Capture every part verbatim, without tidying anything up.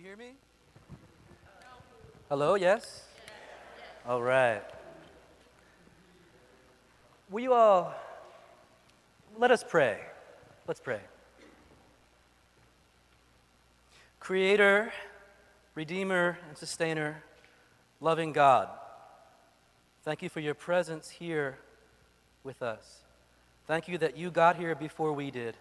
hear me? Hello, yes? All right. Will you all, let us pray. Let's pray. Creator, Redeemer, and Sustainer, loving God, thank you for your presence here with us. Thank you that you got here before we did.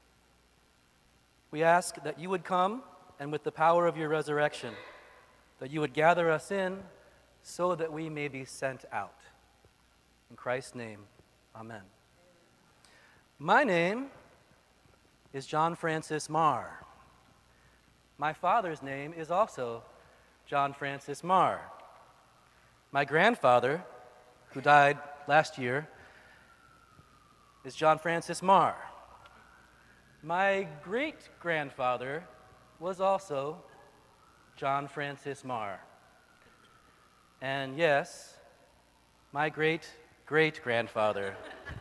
We ask that you would come and with the power of your resurrection, that you would gather us in so that we may be sent out. In Christ's name, amen. My name is John Francis Marr. My father's name is also John Francis Marr. My grandfather, who died last year, is John Francis Marr. My great-grandfather was also John Francis Marr. And yes, my great-great-grandfather,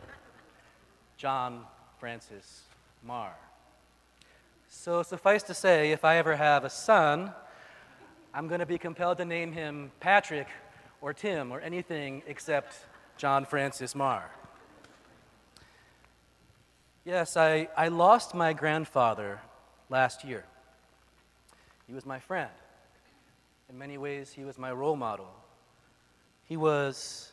John Francis Marr. So suffice to say, if I ever have a son, I'm going to be compelled to name him Patrick or Tim or anything except John Francis Marr. Yes, I, I lost my grandfather last year. He was my friend. In many ways, he was my role model. He was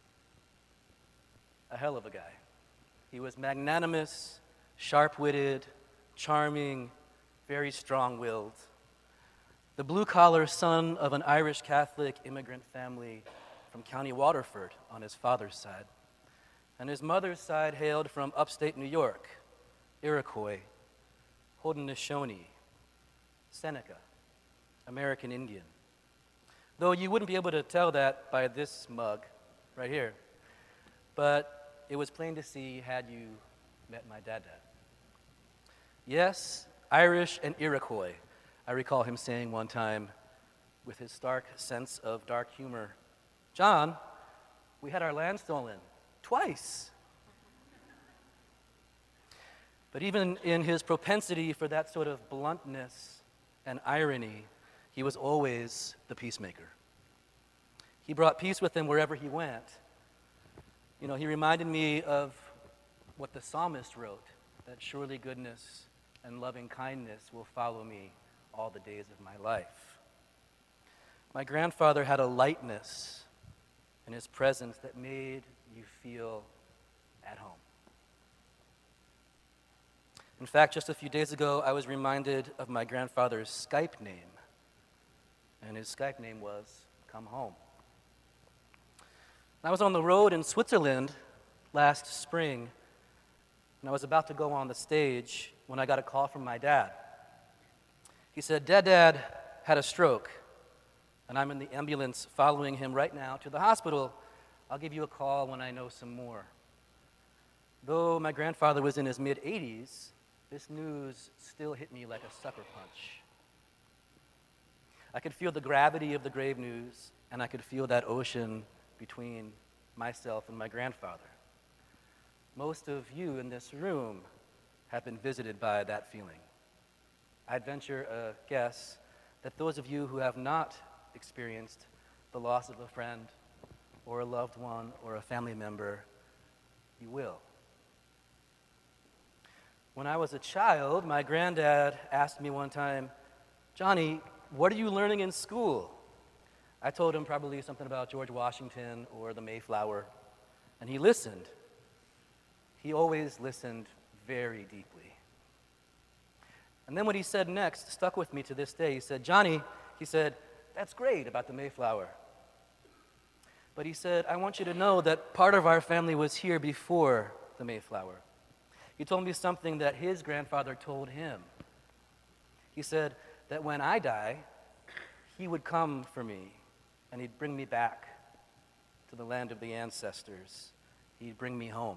a hell of a guy. He was magnanimous, sharp-witted, charming, very strong-willed. The blue-collar son of an Irish Catholic immigrant family from County Waterford on his father's side. And his mother's side hailed from upstate New York, Iroquois, Haudenosaunee, Seneca, American Indian. Though you wouldn't be able to tell that by this mug right here, but it was plain to see had you met my dad. Yes, Irish and Iroquois, I recall him saying one time with his stark sense of dark humor, "John, we had our land stolen. Twice." But even in his propensity for that sort of bluntness and irony, he was always the peacemaker. He brought peace with him wherever he went. You know, he reminded me of what the psalmist wrote, that surely goodness and loving kindness will follow me all the days of my life. My grandfather had a lightness in his presence that made you feel at home. In fact, just a few days ago, I was reminded of my grandfather's Skype name, and his Skype name was Come Home. I was on the road in Switzerland last spring, and I was about to go on the stage when I got a call from my dad. He said, Dad, Dad had a stroke, and I'm in the ambulance following him right now to the hospital. I'll give you a call when I know some more. Though my grandfather was in his mid-eighties, this news still hit me like a sucker punch. I could feel the gravity of the grave news, and I could feel that ocean between myself and my grandfather. Most of you in this room have been visited by that feeling. I'd venture a guess that those of you who have not experienced the loss of a friend or a loved one or a family member, you will. When I was a child, my granddad asked me one time, Johnny, what are you learning in school? I told him probably something about George Washington or the Mayflower, and he listened. He always listened very deeply. And then what he said next stuck with me to this day. He said, Johnny, he said, that's great about the Mayflower. But he said, I want you to know that part of our family was here before the Mayflower. He told me something that his grandfather told him. He said that when I die, he would come for me, and he'd bring me back to the land of the ancestors. He'd bring me home.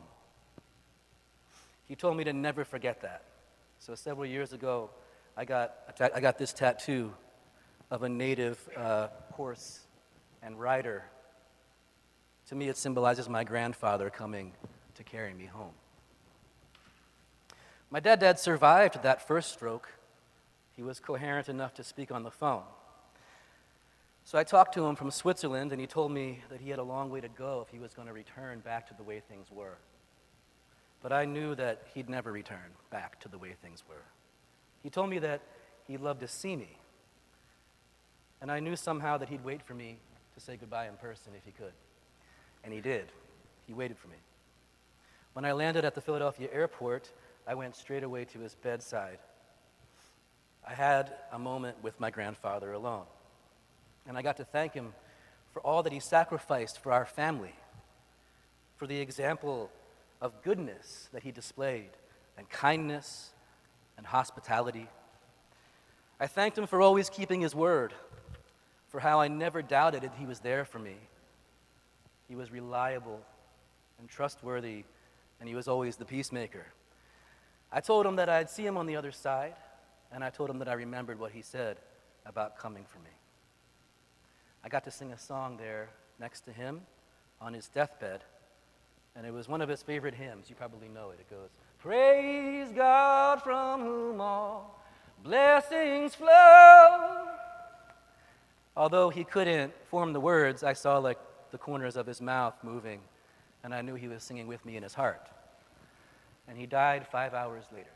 He told me to never forget that. So several years ago, I got, a ta- I got this tattoo of a native uh, horse and rider. To me, it symbolizes my grandfather coming to carry me home. My dad dad survived that first stroke. He was coherent enough to speak on the phone. So I talked to him from Switzerland, and he told me that he had a long way to go if he was going to return back to the way things were. But I knew that he'd never return back to the way things were. He told me that he'd love to see me, and I knew somehow that he'd wait for me to say goodbye in person if he could. And he did. He waited for me. When I landed at the Philadelphia airport, I went straight away to his bedside. I had a moment with my grandfather alone, and I got to thank him for all that he sacrificed for our family, for the example of goodness that he displayed, and kindness and hospitality. I thanked him for always keeping his word, for how I never doubted that he was there for me. He was reliable and trustworthy, and he was always the peacemaker. I told him that I'd see him on the other side, and I told him that I remembered what he said about coming for me. I got to sing a song there next to him on his deathbed, and it was one of his favorite hymns. You probably know it. It goes, "Praise God from whom all blessings flow." Although he couldn't form the words, I saw like the corners of his mouth moving, and I knew he was singing with me in his heart. And he died five hours later.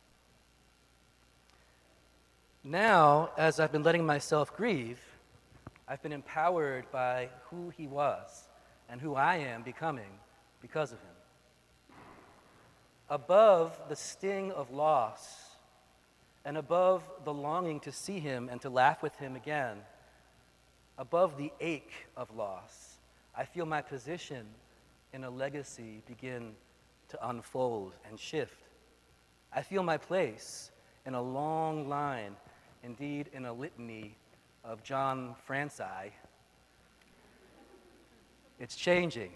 Now, as I've been letting myself grieve, I've been empowered by who he was and who I am becoming because of him. Above the sting of loss and above the longing to see him and to laugh with him again, above the ache of loss, I feel my position in a legacy begin to unfold and shift. I feel my place in a long line, indeed in a litany of John Franci. It's changing.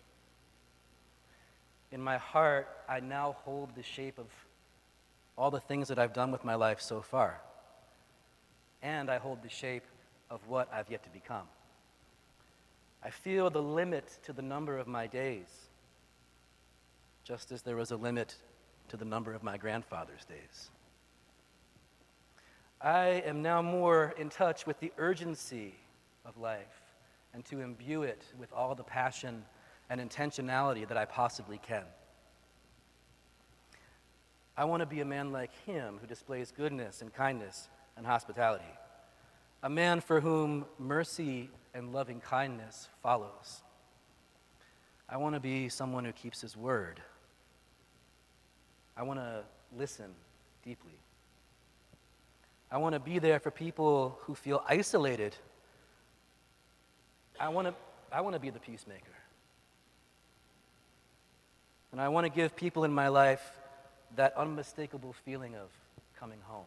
In my heart, I now hold the shape of all the things that I've done with my life so far. And I hold the shape of what I've yet to become. I feel the limit to the number of my days, just as there was a limit to the number of my grandfather's days. I am now more in touch with the urgency of life and to imbue it with all the passion and intentionality that I possibly can. I want to be a man like him who displays goodness and kindness and hospitality, a man for whom mercy and loving kindness follows. I want to be someone who keeps his word. I want to listen deeply. I want to be there for people who feel isolated. I want to, I want to be the peacemaker. And I want to give people in my life that unmistakable feeling of coming home.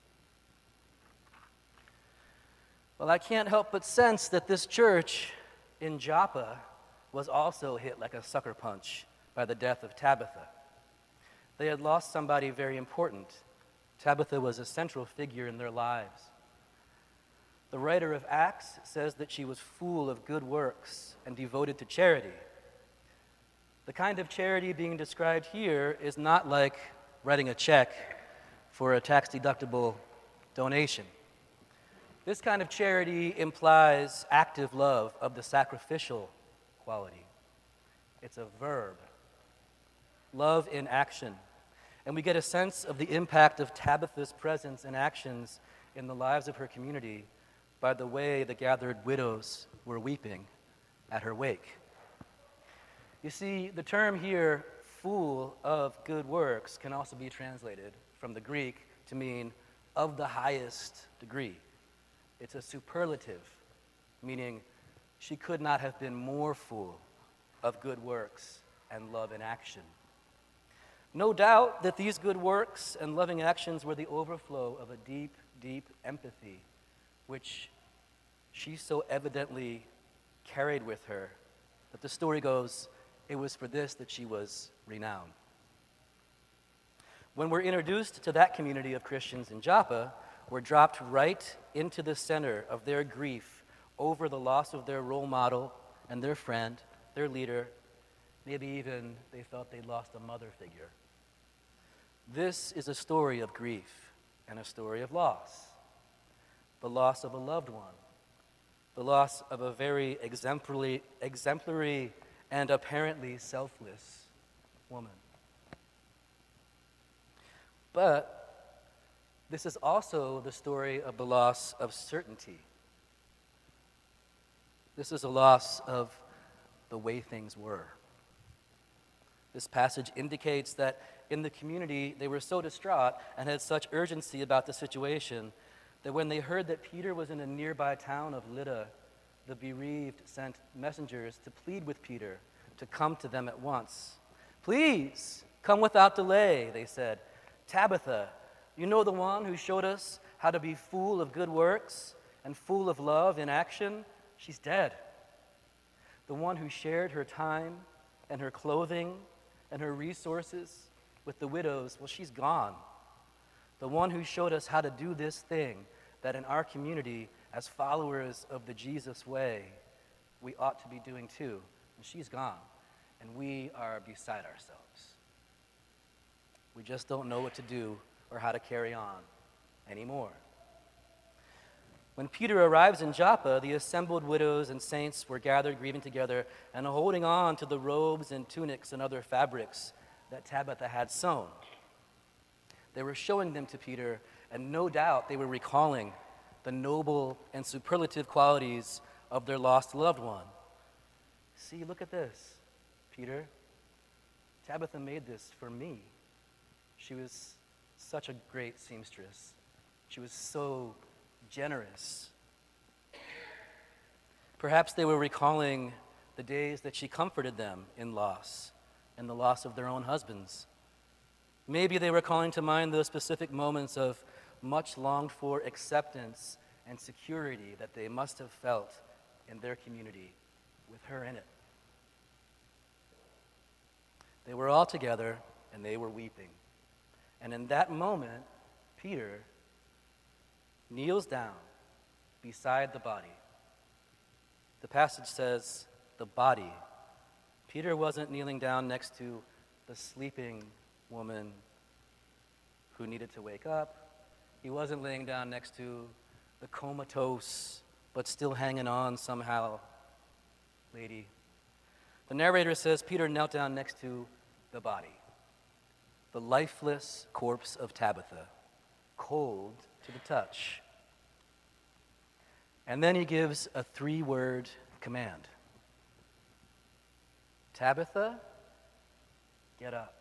Well, I can't help but sense that this church in Joppa was also hit like a sucker punch by the death of Tabitha. They had lost somebody very important. Tabitha was a central figure in their lives. The writer of Acts says that she was full of good works and devoted to charity. The kind of charity being described here is not like writing a check for a tax-deductible donation. This kind of charity implies active love of the sacrificial quality. It's a verb. Love in action. And we get a sense of the impact of Tabitha's presence and actions in the lives of her community by the way the gathered widows were weeping at her wake. You see, the term here, full of good works, can also be translated from the Greek to mean of the highest degree. It's a superlative, meaning she could not have been more full of good works and love in action. No doubt that these good works and loving actions were the overflow of a deep, deep empathy, which she so evidently carried with her that the story goes, it was for this that she was renowned. When we're introduced to that community of Christians in Joppa, we're dropped right into the center of their grief over the loss of their role model and their friend, their leader. Maybe even they thought they'd lost a mother figure. This is a story of grief, and a story of loss. The loss of a loved one, the loss of a very exemplary, exemplary and apparently selfless woman. But this is also the story of the loss of certainty. This is a loss of the way things were. This passage indicates that in the community, they were so distraught and had such urgency about the situation that when they heard that Peter was in a nearby town of Lydda, the bereaved sent messengers to plead with Peter to come to them at once. "Please, come without delay," they said. "Tabitha, you know the one who showed us how to be full of good works and full of love in action? She's dead. The one who shared her time and her clothing and her resources with the widows, well, she's gone. The one who showed us how to do this thing that in our community, as followers of the Jesus way, we ought to be doing too, and she's gone, and we are beside ourselves. We just don't know what to do or how to carry on anymore." When Peter arrives in Joppa, the assembled widows and saints were gathered, grieving together, and holding on to the robes and tunics and other fabrics that Tabitha had sewn. They were showing them to Peter, and no doubt they were recalling the noble and superlative qualities of their lost loved one. "See, look at this, Peter. Tabitha made this for me. She was such a great seamstress. She was so generous." Perhaps they were recalling the days that she comforted them in loss and the loss of their own husbands. Maybe they were calling to mind those specific moments of much longed for acceptance and security that they must have felt in their community with her in it. They were all together and they were weeping. And in that moment, Peter kneels down beside the body. The passage says, the body. Peter wasn't kneeling down next to the sleeping woman who needed to wake up. He wasn't laying down next to the comatose but still hanging on somehow lady. The narrator says Peter knelt down next to the body, the lifeless corpse of Tabitha, cold to the touch. And then he gives a three-word command. "Tabitha, get up."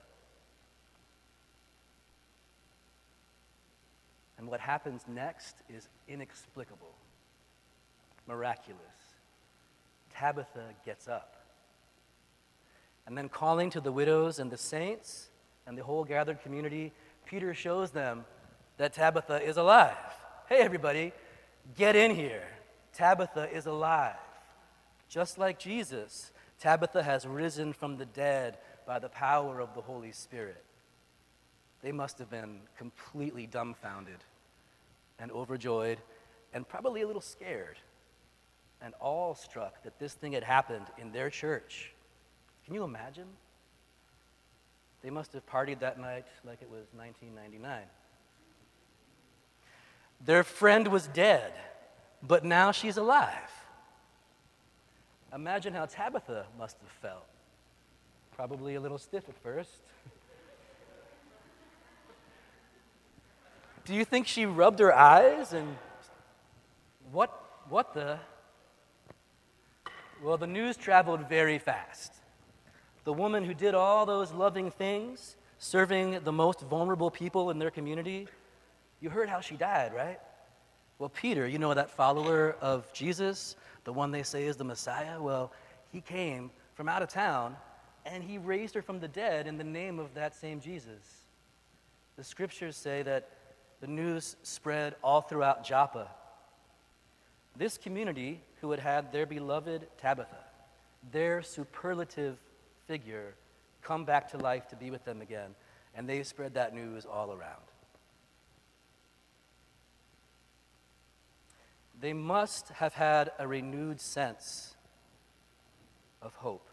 And what happens next is inexplicable, miraculous. Tabitha gets up. And then calling to the widows and the saints and the whole gathered community, Peter shows them that Tabitha is alive. "Hey, everybody, get in here. Tabitha is alive. Just like Jesus, Tabitha has risen from the dead by the power of the Holy Spirit." They must have been completely dumbfounded and overjoyed and probably a little scared and awestruck that this thing had happened in their church. Can you imagine? They must have partied that night like it was nineteen ninety-nine. Their friend was dead, but now she's alive. Imagine how Tabitha must have felt. Probably a little stiff at first. Do you think she rubbed her eyes and what what the? Well, the news traveled very fast. The woman who did all those loving things, serving the most vulnerable people in their community, you heard how she died, right? Well, Peter, you know that follower of Jesus, the one they say is the Messiah? Well, he came from out of town, and he raised her from the dead in the name of that same Jesus. The scriptures say that the news spread all throughout Joppa. This community who had had their beloved Tabitha, their superlative figure, come back to life to be with them again, and they spread that news all around. They must have had a renewed sense of hope.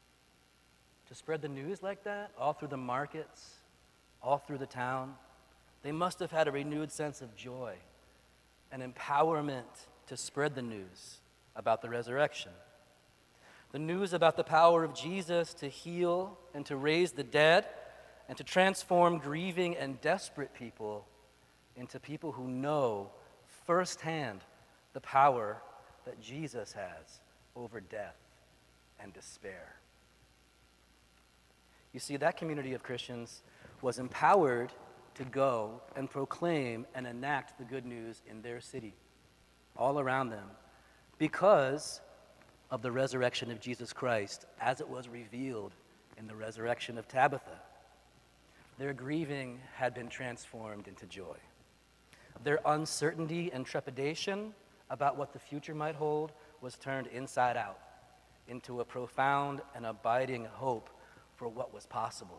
To spread the news like that, all through the markets, all through the town, They must have had a renewed sense of joy and empowerment to spread the news about the resurrection. The news about the power of Jesus to heal and to raise the dead and to transform grieving and desperate people into people who know firsthand the power that Jesus has over death and despair. You see, that community of Christians was empowered to go and proclaim and enact the good news in their city, all around them, because of the resurrection of Jesus Christ as it was revealed in the resurrection of Tabitha. Their grieving had been transformed into joy. Their uncertainty and trepidation about what the future might hold was turned inside out into a profound and abiding hope for what was possible.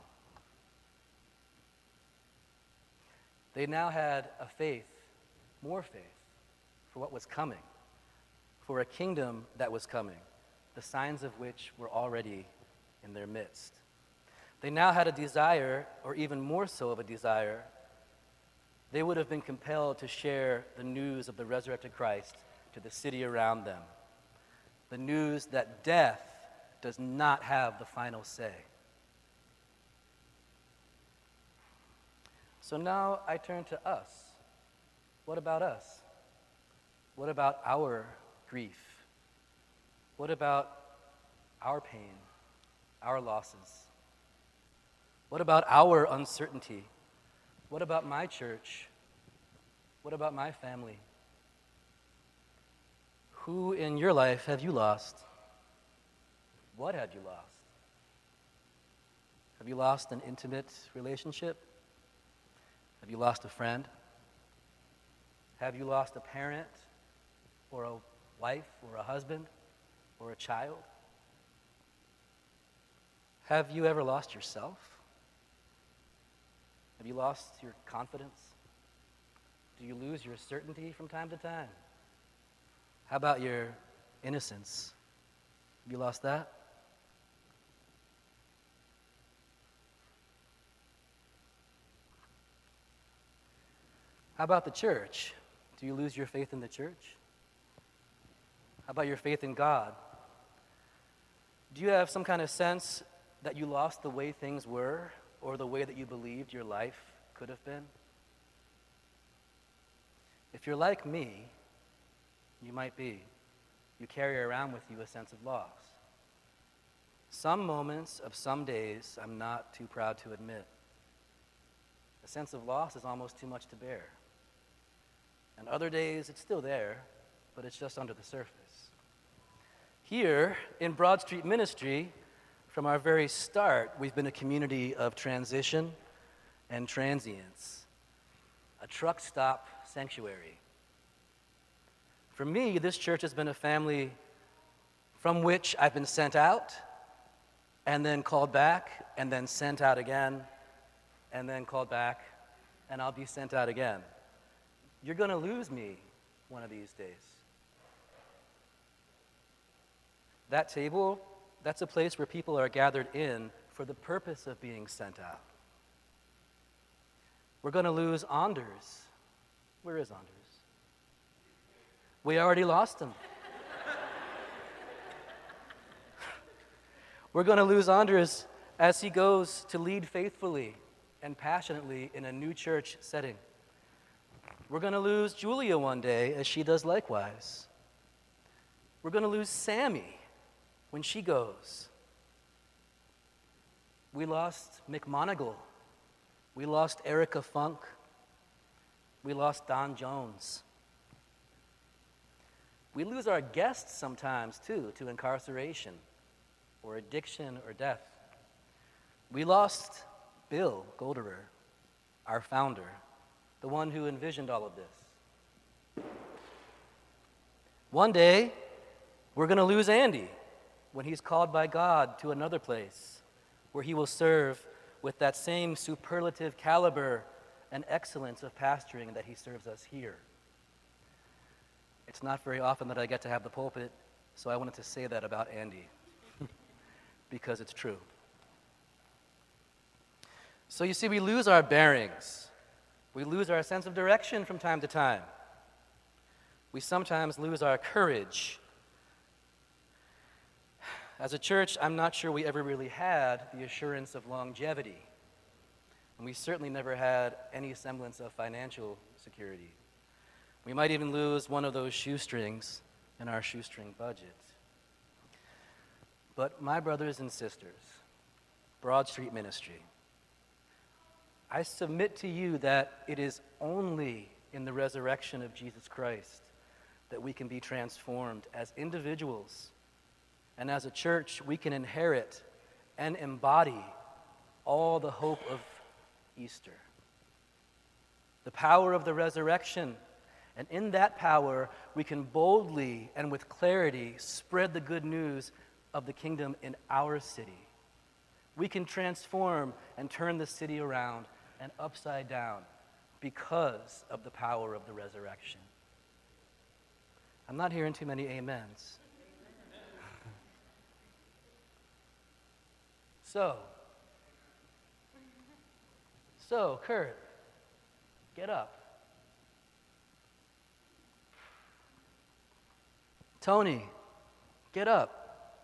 They now had a faith, more faith, for what was coming, for a kingdom that was coming, the signs of which were already in their midst. They now had a desire, or even more so of a desire, they would have been compelled to share the news of the resurrected Christ to the city around them. The news that death does not have the final say. So now I turn to us. What about us? What about our grief? What about our pain, our losses? What about our uncertainty? What about my church? What about my family? Who in your life have you lost? What have you lost? Have you lost an intimate relationship? Have you lost a friend? Have you lost a parent or a wife or a husband or a child? Have you ever lost yourself? Have you lost your confidence? Do you lose your certainty from time to time? How about your innocence? Have you lost that? How about the church? Do you lose your faith in the church? How about your faith in God? Do you have some kind of sense that you lost the way things were or the way that you believed your life could have been? If you're like me, you might be. You carry around with you a sense of loss. Some moments of some days I'm not too proud to admit. A sense of loss is almost too much to bear. And other days it's still there, but it's just under the surface. Here in Broad Street Ministry, from our very start, we've been a community of transition and transience, a truck stop sanctuary. For me, this church has been a family from which I've been sent out, and then called back, and then sent out again, and then called back, and I'll be sent out again. You're going to lose me one of these days. That table, that's a place where people are gathered in for the purpose of being sent out. We're going to lose Anders. Where is Anders? We already lost him. We're going to lose Anders as he goes to lead faithfully and passionately in a new church setting. We're going to lose Julia one day as she does likewise. We're going to lose Sammy when she goes. We lost Mick Monagle. We lost Erica Funk. We lost Don Jones. We lose our guests sometimes, too, to incarceration or addiction or death. We lost Bill Golderer, our founder, the one who envisioned all of this. One day, we're going to lose Andy when he's called by God to another place where he will serve with that same superlative caliber and excellence of pastoring that he serves us here. It's not very often that I get to have the pulpit, so I wanted to say that about Andy because it's true. So you see, we lose our bearings We lose our sense of direction from time to time. We sometimes lose our courage. As a church, I'm not sure we ever really had the assurance of longevity. And we certainly never had any semblance of financial security. We might even lose one of those shoestrings in our shoestring budget. But my brothers and sisters, Broad Street Ministry, I submit to you that it is only in the resurrection of Jesus Christ that we can be transformed as individuals. And as a church, we can inherit and embody all the hope of Easter. The power of the resurrection. And in that power, we can boldly and with clarity spread the good news of the kingdom in our city. We can transform and turn the city around and upside down because of the power of the resurrection. I'm not hearing too many amens. So, so, Kurt, get up. Tony, get up.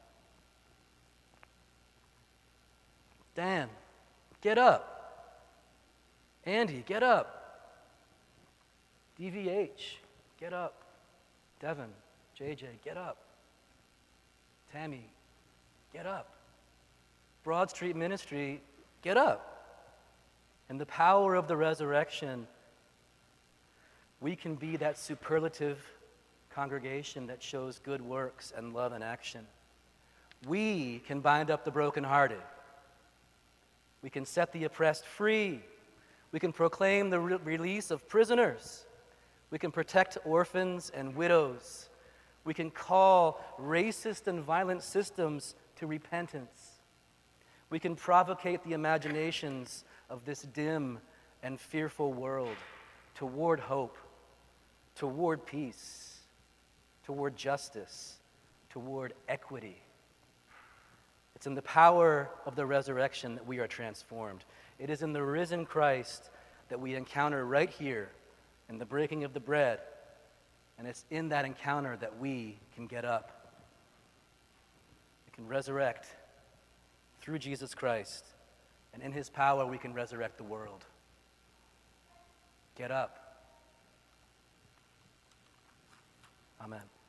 Dan, get up. Andy, get up. D V H, get up. Devin, J J, get up. Tammy, get up. Broad Street Ministry, get up. In the power of the resurrection, we can be that superlative congregation that shows good works and love in action. We can bind up the brokenhearted. We can set the oppressed free. We can proclaim the re- release of prisoners. We can protect orphans and widows. We can call racist and violent systems to repentance. We can provocate the imaginations of this dim and fearful world toward hope, toward peace, toward justice, toward equity. It's in the power of the resurrection that we are transformed. It is in the risen Christ that we encounter right here in the breaking of the bread, and it's in that encounter that we can get up. We can resurrect through Jesus Christ, and in his power we can resurrect the world. Get up. Amen.